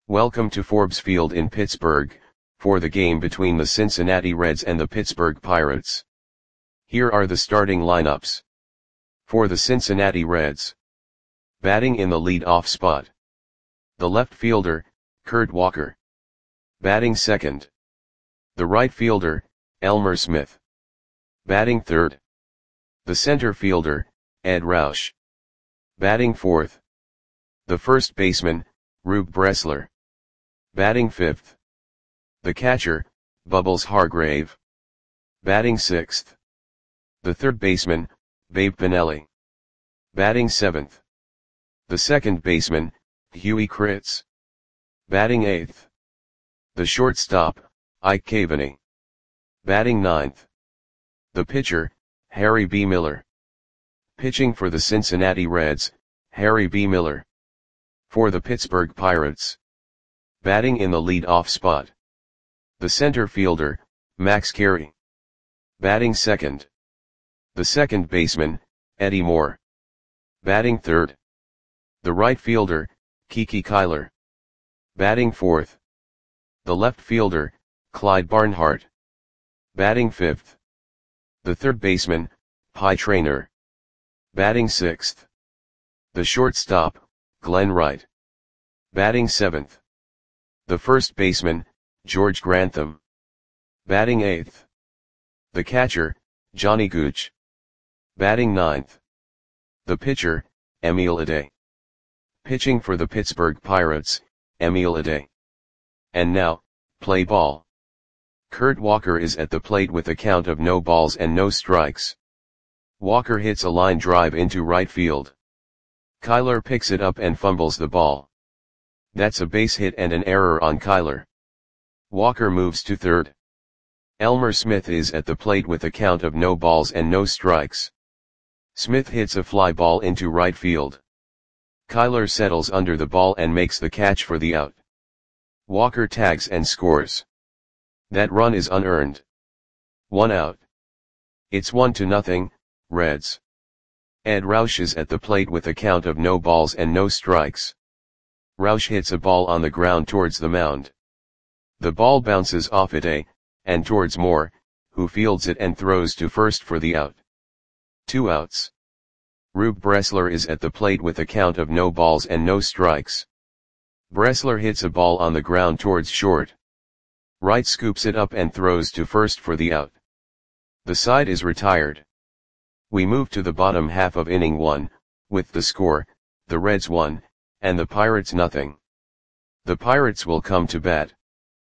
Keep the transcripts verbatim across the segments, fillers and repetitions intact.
Welcome to Forbes Field in Pittsburgh, for the game between the Cincinnati Reds and the Pittsburgh Pirates. Here are the starting lineups. For the Cincinnati Reds. Batting in the lead-off spot. The left fielder, Kurt Walker. Batting second. The right fielder, Elmer Smith. Batting third. The center fielder, Ed Roush. Batting fourth. The first baseman, Rube Bressler. Batting fifth. The catcher, Bubbles Hargrave. Batting sixth. The third baseman, Babe Pinelli. Batting seventh. The second baseman, Huey Kritz. Batting eighth. The shortstop, Ike Cavaney. Batting ninth. The pitcher, Harry B. Miller. Pitching for the Cincinnati Reds, Harry B. Miller. For the Pittsburgh Pirates. Batting in the lead-off spot. The center fielder, Max Carey. Batting second. The second baseman, Eddie Moore. Batting third. The right fielder, Kiki Kyler. Batting fourth. The left fielder, Clyde Barnhart. Batting fifth. The third baseman, Pie Traynor. Batting sixth. The shortstop, Glenn Wright. Batting seventh. The first baseman, George Grantham. Batting eighth. The catcher, Johnny Gooch. Batting ninth. The pitcher, Emil Ade. Pitching for the Pittsburgh Pirates, Emil Ade. And now, play ball. Kurt Walker is at the plate with a count of no balls and no strikes. Walker hits a line drive into right field. Kyler picks it up and fumbles the ball. That's a base hit and an error on Kyler. Walker moves to third. Elmer Smith is at the plate with a count of no balls and no strikes. Smith hits a fly ball into right field. Kyler settles under the ball and makes the catch for the out. Walker tags and scores. That run is unearned. One out. It's one to nothing, Reds. Ed Roush is at the plate with a count of no balls and no strikes. Roush hits a ball on the ground towards the mound. The ball bounces off Ade, and towards Moore, who fields it and throws to first for the out. Two outs. Rube Bressler is at the plate with a count of no balls and no strikes. Bressler hits a ball on the ground towards short. Wright scoops it up and throws to first for the out. The side is retired. We move to the bottom half of inning one, with the score, the Reds one, and the Pirates nothing. The Pirates will come to bat.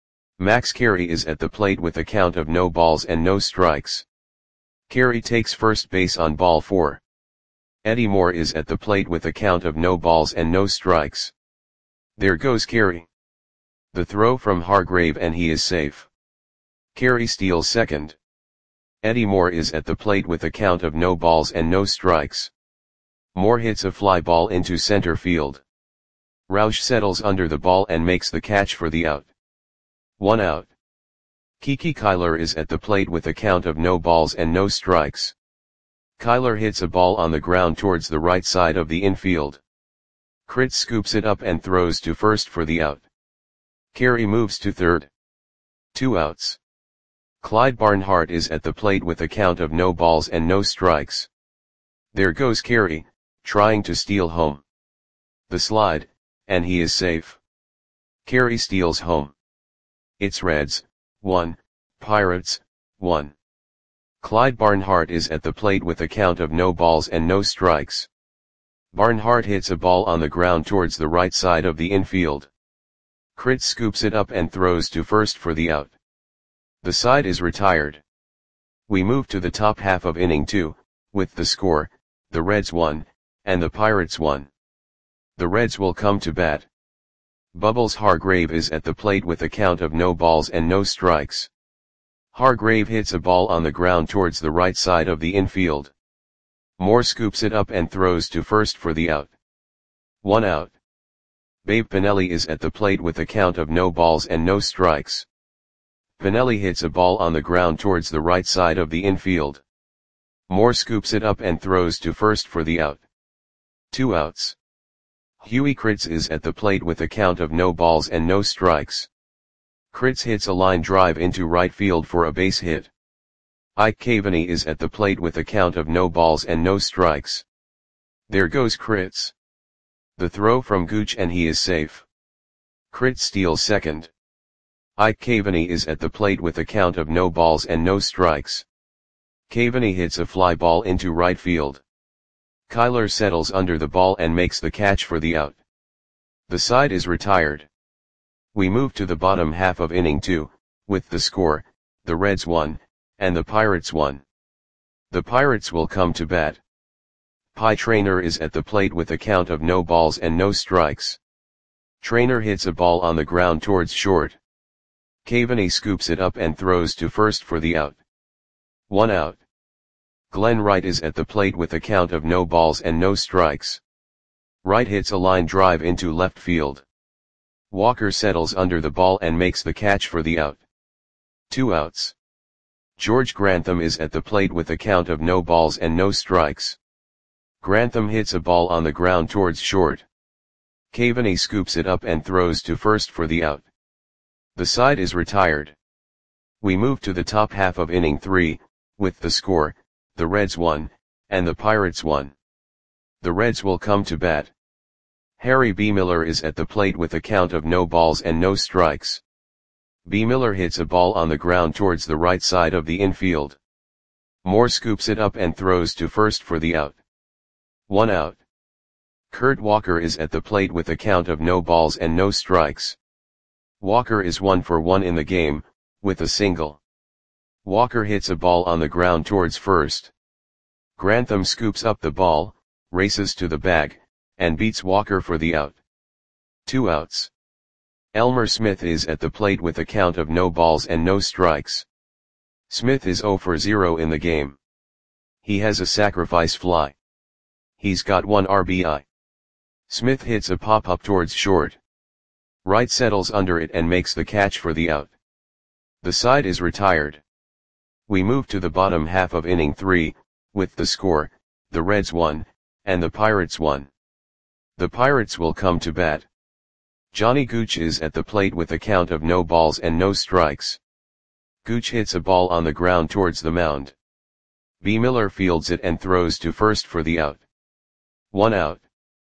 Max Carey is at the plate with a count of no balls and no strikes. Carey takes first base on ball four. Eddie Moore is at the plate with a count of no balls and no strikes. There goes Carey. The throw from Hargrave and he is safe. Carey steals second. Eddie Moore is at the plate with a count of no balls and no strikes. Moore hits a fly ball into center field. Roush settles under the ball and makes the catch for the out. One out. Kiki Kyler is at the plate with a count of no balls and no strikes. Kyler hits a ball on the ground towards the right side of the infield. Kritz scoops it up and throws to first for the out. Carey moves to third. Two outs. Clyde Barnhart is at the plate with a count of no balls and no strikes. There goes Carey, trying to steal home. The slide, and he is safe. Carey steals home. It's Reds, one, Pirates, one. Clyde Barnhart is at the plate with a count of no balls and no strikes. Barnhart hits a ball on the ground towards the right side of the infield. Kritz scoops it up and throws to first for the out. The side is retired. We move to the top half of inning two, with the score, the Reds one, and the Pirates one. The Reds will come to bat. Bubbles Hargrave is at the plate with a count of no balls and no strikes. Hargrave hits a ball on the ground towards the right side of the infield. Moore scoops it up and throws to first for the out. One out. Babe Pinelli is at the plate with a count of no balls and no strikes. Pinelli hits a ball on the ground towards the right side of the infield. Moore scoops it up and throws to first for the out. Two outs. Huey Kritz is at the plate with a count of no balls and no strikes. Kritz hits a line drive into right field for a base hit. Ike Caveney is at the plate with a count of no balls and no strikes. There goes Kritz. The throw from Gooch and he is safe. Kritz steals second. Ike Caveney is at the plate with a count of no balls and no strikes. Caveney hits a fly ball into right field. Kyler settles under the ball and makes the catch for the out. The side is retired. We move to the bottom half of inning two, with the score, the Reds won, and the Pirates won. The Pirates will come to bat. Pie Traynor is at the plate with a count of no balls and no strikes. Traynor hits a ball on the ground towards short. Caveney scoops it up and throws to first for the out. One out. Glenn Wright is at the plate with a count of no balls and no strikes. Wright hits a line drive into left field. Walker settles under the ball and makes the catch for the out. Two outs. George Grantham is at the plate with a count of no balls and no strikes. Grantham hits a ball on the ground towards short. Caveney scoops it up and throws to first for the out. The side is retired. We move to the top half of inning three, with the score, the Reds won, and the Pirates won. The Reds will come to bat. Harry B. Miller is at the plate with a count of no balls and no strikes. B. Miller hits a ball on the ground towards the right side of the infield. Moore scoops it up and throws to first for the out. One out. Kurt Walker is at the plate with a count of no balls and no strikes. Walker is one for one in the game, with a single. Walker hits a ball on the ground towards first. Grantham scoops up the ball, races to the bag, and beats Walker for the out. Two outs. Elmer Smith is at the plate with a count of no balls and no strikes. Smith is zero for zero in the game. He has a sacrifice fly. He's got one R B I. Smith hits a pop-up towards short. Wright settles under it and makes the catch for the out. The side is retired. We move to the bottom half of inning three, with the score, the Reds won, and the Pirates won. The Pirates will come to bat. Johnny Gooch is at the plate with a count of no balls and no strikes. Gooch hits a ball on the ground towards the mound. B. Miller fields it and throws to first for the out. One out.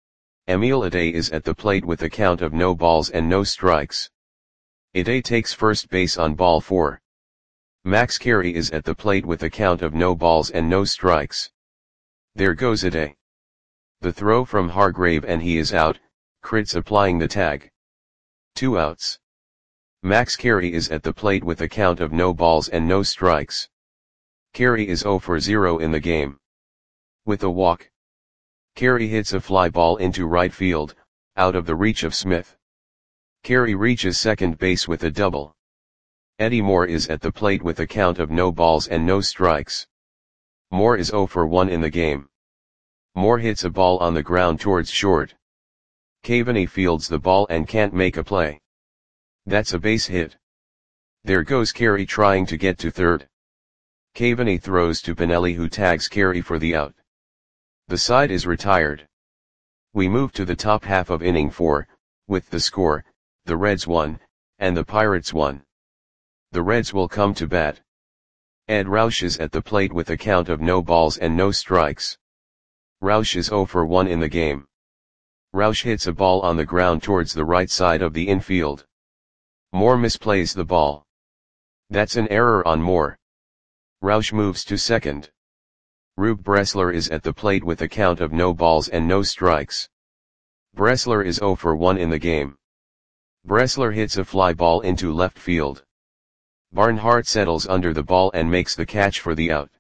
Emil Ade is at the plate with a count of no balls and no strikes. Ade takes first base on ball four. Max Carey is at the plate with a count of no balls and no strikes. There goes Ade. The throw from Hargrave and he is out, Kritz applying the tag. Two outs. Max Carey is at the plate with a count of no balls and no strikes. Carey is zero for zero in the game. With a walk. Carey hits a fly ball into right field, out of the reach of Smith. Carey reaches second base with a double. Eddie Moore is at the plate with a count of no balls and no strikes. Moore is zero for one in the game. Moore hits a ball on the ground towards short. Caveney fields the ball and can't make a play. That's a base hit. There goes Carey trying to get to third. Caveney throws to Pinelli who tags Carey for the out. The side is retired. We move to the top half of inning four, with the score, the Reds won, and the Pirates won. The Reds will come to bat. Ed Roush is at the plate with a count of no balls and no strikes. Roush is zero for one in the game. Roush hits a ball on the ground towards the right side of the infield. Moore misplays the ball. That's an error on Moore. Roush moves to second. Rube Bressler is at the plate with a count of no balls and no strikes. Bressler is zero for one in the game. Bressler hits a fly ball into left field. Barnhart settles under the ball and makes the catch for the out.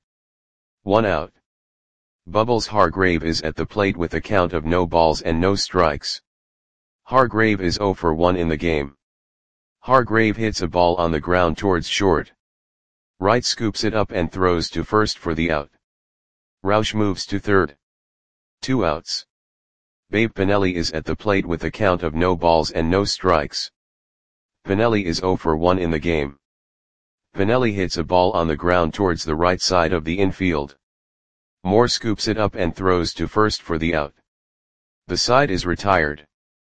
One out. Bubbles Hargrave is at the plate with a count of no balls and no strikes. Hargrave is zero for one in the game. Hargrave hits a ball on the ground towards short. Wright scoops it up and throws to first for the out. Roush moves to third. Two outs. Babe Pinelli is at the plate with a count of no balls and no strikes. Pinelli is zero for one in the game. Pinelli hits a ball on the ground towards the right side of the infield. Moore scoops it up and throws to first for the out. The side is retired.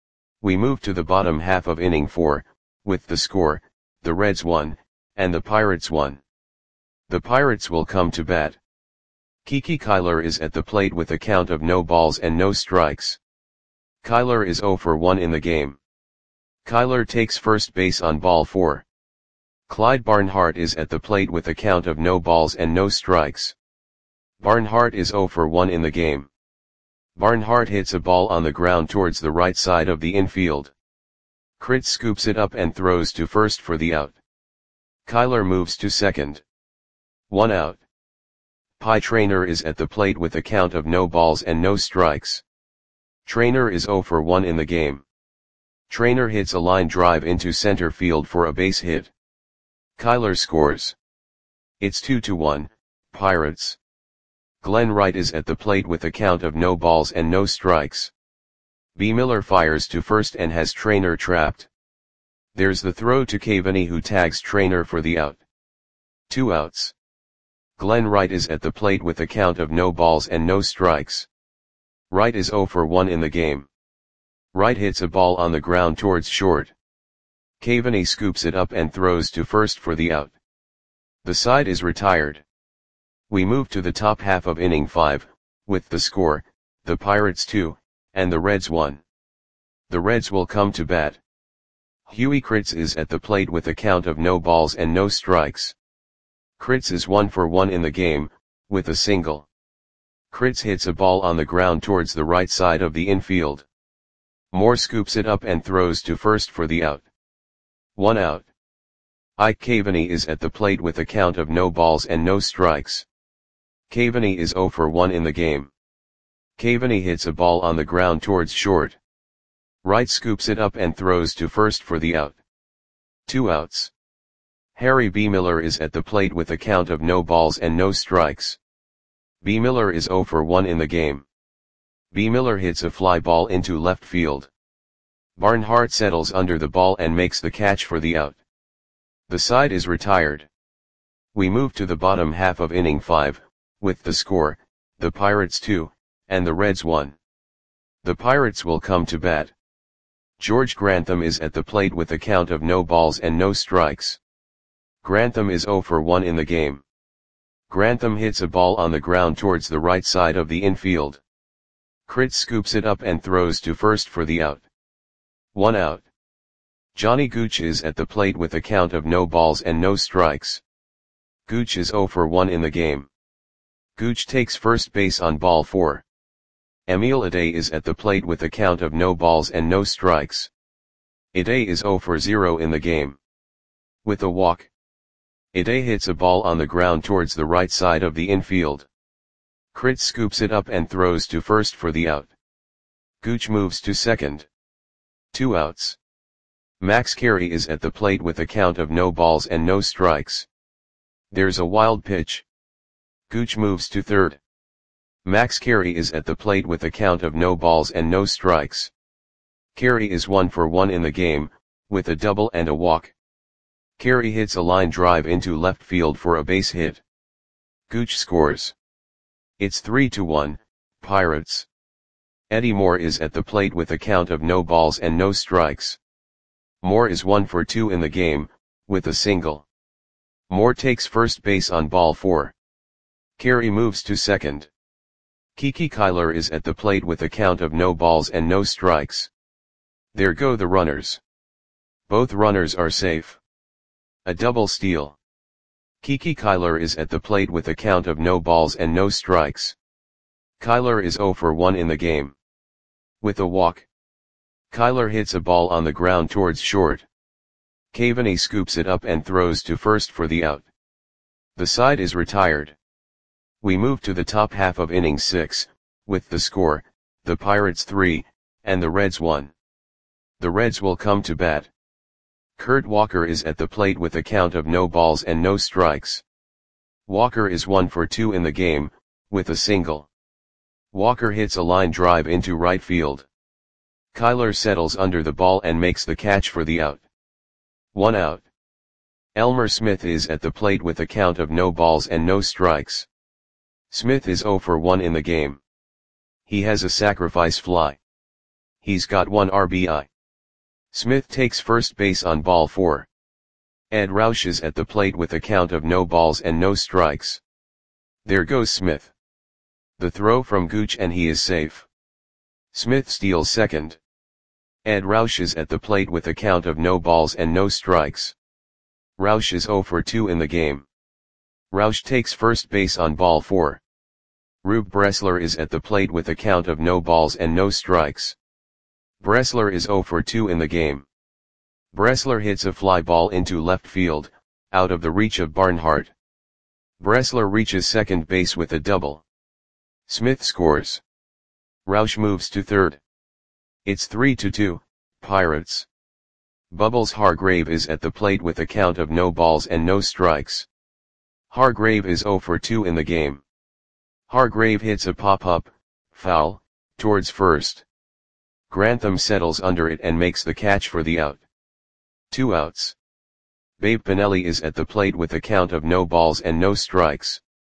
We move to the bottom half of inning four, with the score, the Reds one, and the Pirates one. The Pirates will come to bat. Kiki Kyler is at the plate with a count of no balls and no strikes. Kyler is oh for one in the game. Kyler takes first base on ball four. Clyde Barnhart is at the plate with a count of no balls and no strikes. Barnhart is oh for one in the game. Barnhart hits a ball on the ground towards the right side of the infield. Kritz scoops it up and throws to first for the out. Kyler moves to second. One out. Pie Traynor is at the plate with a count of no balls and no strikes. Traynor is oh for one in the game. Traynor hits a line drive into center field for a base hit. Kyler scores. It's two to one, Pirates. Glenn Wright is at the plate with a count of no balls and no strikes. B. Miller fires to first and has Traynor trapped. There's the throw to Cavaney, who tags Traynor for the out. Two outs. Glenn Wright is at the plate with a count of no balls and no strikes. Wright is oh for one in the game. Wright hits a ball on the ground towards short. Cavaney scoops it up and throws to first for the out. The side is retired. We move to the top half of inning five, with the score, the Pirates two, and the Reds one. The Reds will come to bat. Huey Kritz is at the plate with a count of no balls and no strikes. Kritz is one for one in the game, with a single. Kritz hits a ball on the ground towards the right side of the infield. Moore scoops it up and throws to first for the out. One out. Ike Cavaney is at the plate with a count of no balls and no strikes. Cavaney is oh for one in the game. Cavaney hits a ball on the ground towards short. Wright scoops it up and throws to first for the out. Two outs. Harry B. Miller is at the plate with a count of no balls and no strikes. B. Miller is oh for one in the game. B. Miller hits a fly ball into left field. Barnhart settles under the ball and makes the catch for the out. The side is retired. We move to the bottom half of inning five, with the score, the Pirates two, and the Reds one. The Pirates will come to bat. George Grantham is at the plate with a count of no balls and no strikes. Grantham is oh for one in the game. Grantham hits a ball on the ground towards the right side of the infield. Kritz scoops it up and throws to first for the out. One out. Johnny Gooch is at the plate with a count of no balls and no strikes. Gooch is oh for one in the game. Gooch takes first base on ball four. Emil Ade is at the plate with a count of no balls and no strikes. Ade is oh for zero in the game. With a walk. Ade hits a ball on the ground towards the right side of the infield. Kritz scoops it up and throws to first for the out. Gooch moves to second. Two outs. Max Carey is at the plate with a count of no balls and no strikes. There's a wild pitch. Gooch moves to third. Max Carey is at the plate with a count of no balls and no strikes. Carey is one for one in the game, with a double and a walk. Carey hits a line drive into left field for a base hit. Gooch scores. It's three to one, Pirates. Eddie Moore is at the plate with a count of no balls and no strikes. Moore is one for two in the game, with a single. Moore takes first base on ball four. Carey moves to second. Kiki Kyler is at the plate with a count of no balls and no strikes. There go the runners. Both runners are safe. A double steal. Kiki Kyler is at the plate with a count of no balls and no strikes. Kyler is oh for one in the game. With a walk. Kyler hits a ball on the ground towards short. Cavaney scoops it up and throws to first for the out. The side is retired. We move to the top half of inning six, with the score, the Pirates three, and the Reds one. The Reds will come to bat. Kurt Walker is at the plate with a count of no balls and no strikes. Walker is one for two in the game, with a single. Walker hits a line drive into right field. Kyler settles under the ball and makes the catch for the out. One out. Elmer Smith is at the plate with a count of no balls and no strikes. Smith is oh for one in the game. He has a sacrifice fly. He's got one R B I. Smith takes first base on ball four. Ed Roush is at the plate with a count of no balls and no strikes. There goes Smith. The throw from Gooch and he is safe. Smith steals second. Ed Roush is at the plate with a count of no balls and no strikes. Roush is oh for two in the game. Roush takes first base on ball four. Rube Bressler is at the plate with a count of no balls and no strikes. Bressler is oh for two in the game. Bressler hits a fly ball into left field, out of the reach of Barnhart. Bressler reaches second base with a double. Smith scores. Roush moves to third. It's three to two, Pirates. Bubbles Hargrave is at the plate with a count of no balls and no strikes. Hargrave is oh for two in the game. Hargrave hits a pop-up, foul, towards first. Grantham settles under it and makes the catch for the out. Two outs. Babe Pinelli is at the plate with a count of no balls and no strikes.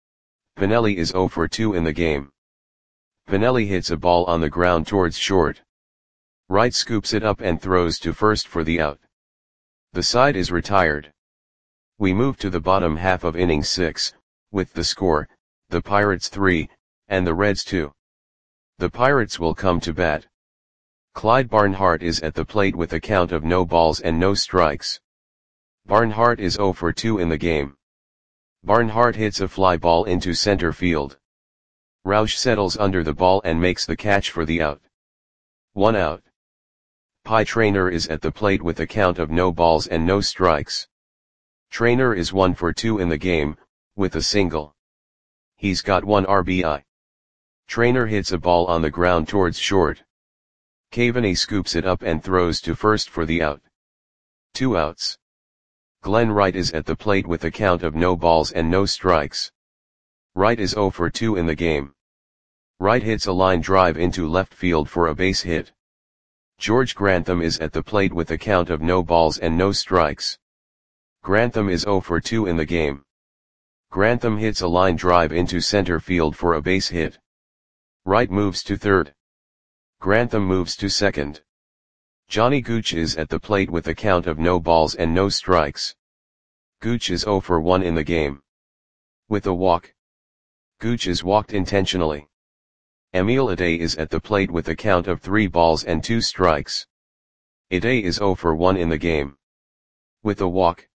Pinelli is oh for two in the game. Pinelli hits a ball on the ground towards short. Wright scoops it up and throws to first for the out. The side is retired. We move to the bottom half of inning six, with the score, the Pirates three, and the Reds two. The Pirates will come to bat. Clyde Barnhart is at the plate with a count of no balls and no strikes. Barnhart is oh for two in the game. Barnhart hits a fly ball into center field. Roush settles under the ball and makes the catch for the out. One out. Pie Traynor is at the plate with a count of no balls and no strikes. Traynor is one for two in the game, with a single. He's got one R B I. Traynor hits a ball on the ground towards short. Cavaney scoops it up and throws to first for the out. Two outs. Glenn Wright is at the plate with a count of no balls and no strikes. Wright is oh for two in the game. Wright hits a line drive into left field for a base hit. George Grantham is at the plate with a count of no balls and no strikes. Grantham is oh for two in the game. Grantham hits a line drive into center field for a base hit. Wright moves to third. Grantham moves to second. Johnny Gooch is at the plate with a count of no balls and no strikes. Gooch is oh for one in the game. With a walk. Gooch is walked intentionally. Emil Ade is at the plate with a count of three balls and two strikes. Ade is oh for one in the game. With a walk.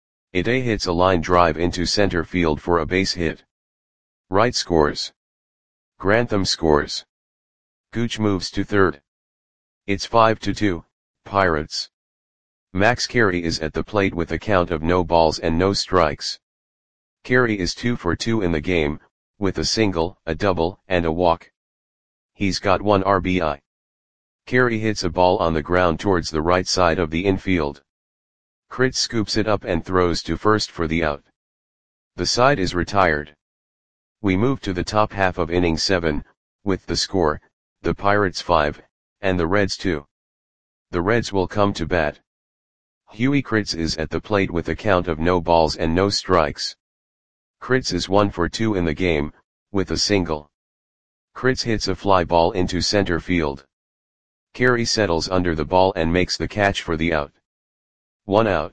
Ade hits a line drive into center field for a base hit. Wright scores. Grantham scores. Gooch moves to third. It's five to two, Pirates. Max Carey is at the plate with a count of no balls and no strikes. Carey is two for two in the game, with a single, a double, and a walk. He's got one R B I. Carey hits a ball on the ground towards the right side of the infield. Critz scoops it up and throws to first for the out. The side is retired. We move to the top half of inning seven, with the score, the Pirates five, and the Reds two. The Reds will come to bat. Huey Critz is at the plate with a count of no balls and no strikes. Critz is one for two in the game, with a single. Critz hits a fly ball into center field. Carey settles under the ball and makes the catch for the out. One out.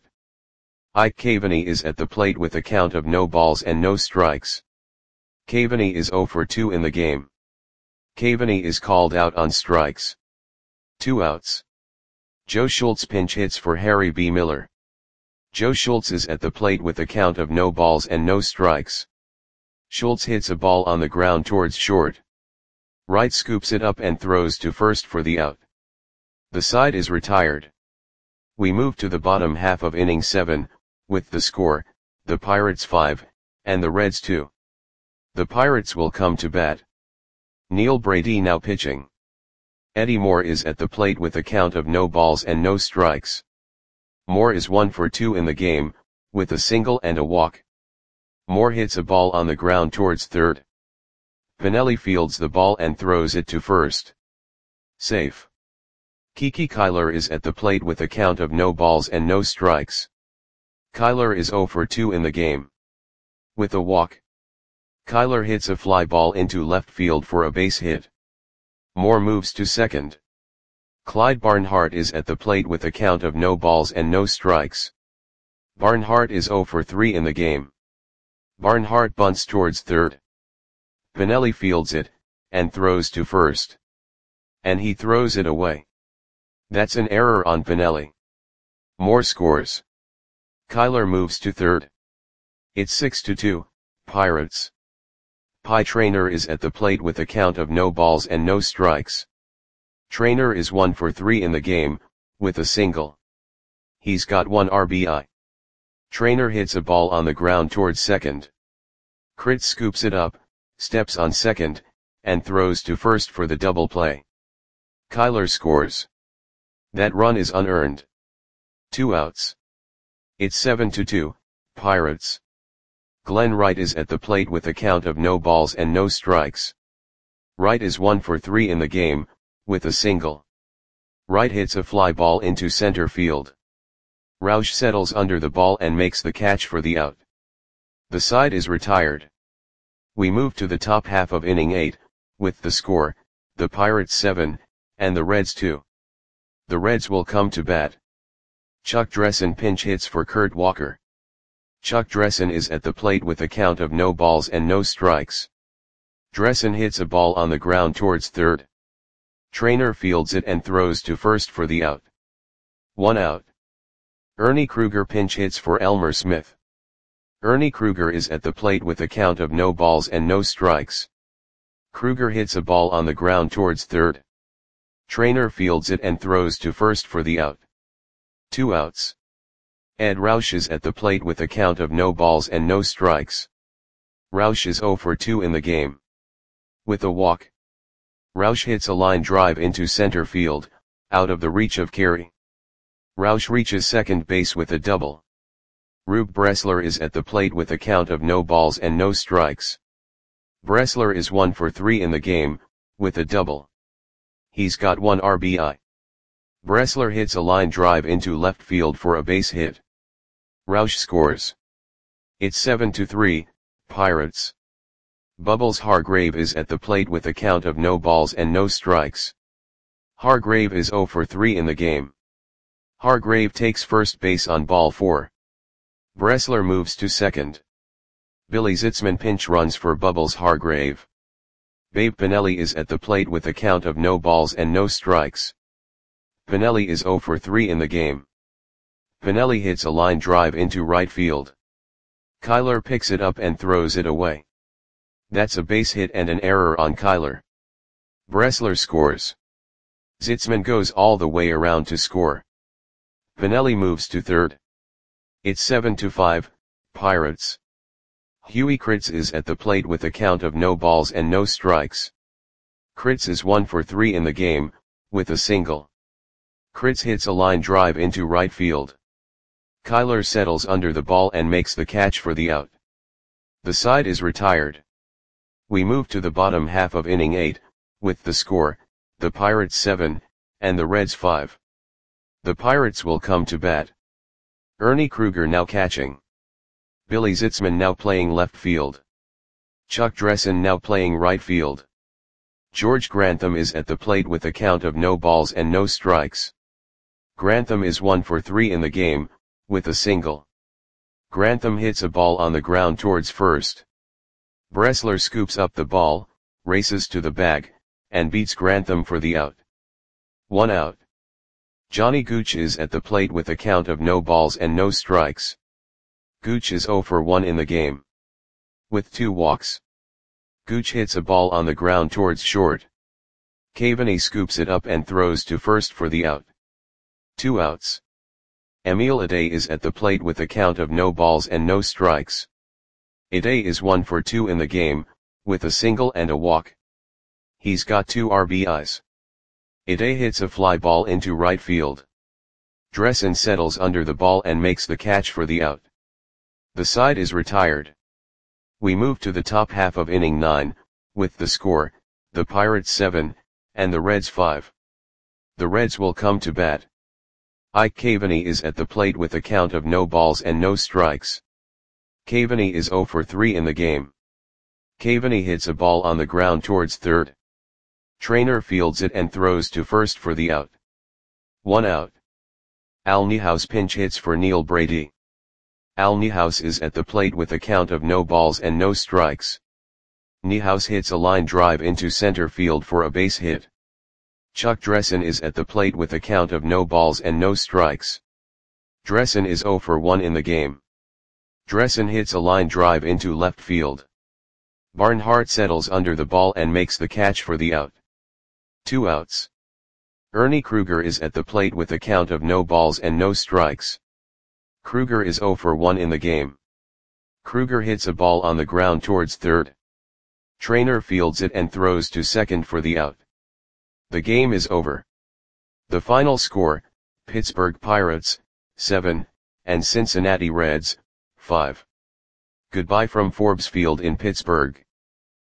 Ike Cavaney is at the plate with a count of no balls and no strikes. Cavaney is oh for two in the game. Cavaney is called out on strikes. Two outs. Joe Schultz pinch hits for Harry B. Miller. Joe Schultz is at the plate with a count of no balls and no strikes. Schultz hits a ball on the ground towards short. Wright scoops it up and throws to first for the out. The side is retired. We move to the bottom half of inning seven, with the score, the Pirates five, and the Reds two. The Pirates will come to bat. Neil Brady now pitching. Eddie Moore is at the plate with a count of no balls and no strikes. Moore is one for two in the game, with a single and a walk. Moore hits a ball on the ground towards third. Pinelli fields the ball and throws it to first. Safe. Kiki Kyler is at the plate with a count of no balls and no strikes. Kyler is oh for two in the game. With a walk. Kyler hits a fly ball into left field for a base hit. Moore moves to second. Clyde Barnhart is at the plate with a count of no balls and no strikes. Barnhart is zero for three in the game. Barnhart bunts towards third. Pinelli fields it, and throws to first. And he throws it away. That's an error on Pinelli. More scores. Kyler moves to third. It's six to two, Pirates. Pie Traynor is at the plate with a count of no balls and no strikes. Traynor is one for three in the game, with a single. He's got one R B I. Traynor hits a ball on the ground towards second. Crit scoops it up, steps on second, and throws to first for the double play. Kyler scores. That run is unearned. Two outs. It's seven to two, Pirates. Glenn Wright is at the plate with a count of no balls and no strikes. Wright is one for three in the game, with a single. Wright hits a fly ball into center field. Roush settles under the ball and makes the catch for the out. The side is retired. We move to the top half of inning eight, with the score, the Pirates seven, and the Reds two. The Reds will come to bat. Chuck Dressen pinch hits for Kurt Walker. Chuck Dressen is at the plate with a count of no balls and no strikes. Dressen hits a ball on the ground towards third. Traynor fields it and throws to first for the out. One out. Ernie Kruger pinch hits for Elmer Smith. Ernie Kruger is at the plate with a count of no balls and no strikes. Kruger hits a ball on the ground towards third. Traynor fields it and throws to first for the out. Two outs. Ed Roush is at the plate with a count of no balls and no strikes. Roush is zero for two in the game. With a walk. Roush hits a line drive into center field, out of the reach of Carey. Roush reaches second base with a double. Rube Bressler is at the plate with a count of no balls and no strikes. Bressler is one for three in the game, with a double. He's got one R B I. Bressler hits a line drive into left field for a base hit. Roush scores. It's seven to three, Pirates. Bubbles Hargrave is at the plate with a count of no balls and no strikes. Hargrave is zero for three in the game. Hargrave takes first base on ball four. Bressler moves to second. Billy Zitzman pinch runs for Bubbles Hargrave. Babe Pinelli is at the plate with a count of no balls and no strikes. Pinelli is zero for three in the game. Pinelli hits a line drive into right field. Kyler picks it up and throws it away. That's a base hit and an error on Kyler. Bressler scores. Zitzman goes all the way around to score. Pinelli moves to third. It's seven to five, Pirates. Huey Kritz is at the plate with a count of no balls and no strikes. Kritz is one for three in the game, with a single. Kritz hits a line drive into right field. Kyler settles under the ball and makes the catch for the out. The side is retired. We move to the bottom half of inning eight, with the score, the Pirates seven, and the Reds five. The Pirates will come to bat. Ernie Kruger now catching. Billy Zitzman now playing left field. Chuck Dressen now playing right field. George Grantham is at the plate with a count of no balls and no strikes. Grantham is one for three in the game, with a single. Grantham hits a ball on the ground towards first. Bressler scoops up the ball, races to the bag, and beats Grantham for the out. One out. Johnny Gooch is at the plate with a count of no balls and no strikes. Gooch is zero for one in the game. With two walks. Gooch hits a ball on the ground towards short. Caveney scoops it up and throws to first for the out. Two outs. Emil Ade is at the plate with a count of no balls and no strikes. Ade is one for two in the game, with a single and a walk. He's got two R B Is. Ade hits a fly ball into right field. Dressen settles under the ball and makes the catch for the out. The side is retired. We move to the top half of inning nine, with the score, the Pirates seven, and the Reds five. The Reds will come to bat. Ike Caveney is at the plate with a count of no balls and no strikes. Caveney is zero for three in the game. Caveney hits a ball on the ground towards third. Traynor fields it and throws to first for the out. One out. Al Niehaus pinch hits for Neil Brady. Al Niehaus is at the plate with a count of no balls and no strikes. Niehaus hits a line drive into center field for a base hit. Chuck Dressen is at the plate with a count of no balls and no strikes. Dressen is zero for one in the game. Dressen hits a line drive into left field. Barnhart settles under the ball and makes the catch for the out. Two outs. Ernie Kruger is at the plate with a count of no balls and no strikes. Kruger is zero for one in the game. Kruger hits a ball on the ground towards third. Trainer fields it and throws to second for the out. The game is over. The final score, Pittsburgh Pirates, seven, and Cincinnati Reds, five. Goodbye from Forbes Field in Pittsburgh.